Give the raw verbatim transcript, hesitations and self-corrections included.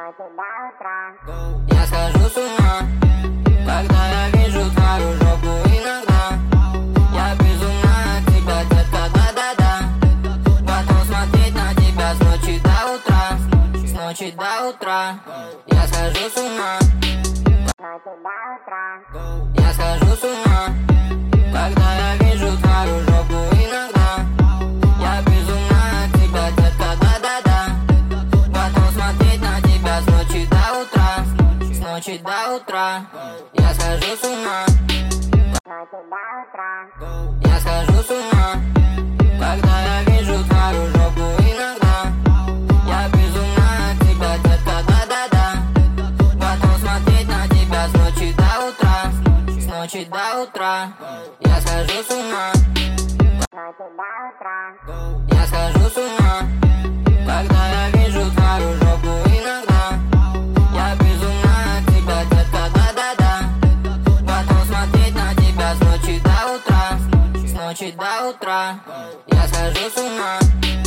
Я схожу с ума, когда я вижу твою жопу иногда. Я безумна от тебя, детка, да-да-да. Готов смотреть на тебя с ночи до утра, с ночи до утра. Я схожу с ума, я схожу с ума, когда я вижу твою жопу иногда. Я безумна от тебя, детка, да-да-да. Готов смотреть на тебя с ночи до утра, с ночи до утра. Я схожу с ума, я схожу с ума, когда я вижу твою жопу иногда. Я безумна от тебя, детка, да-да-да. Готов смотреть на тебя с ночи до утра, с ночи до утра. Я схожу с ума, я схожу с ума, когда я вижу твою жопу иногда. Я безумна от тебя, детка, да-да-да. Готов смотреть на тебя с ночи до утра, с ночи до утра. Я схожу с ума.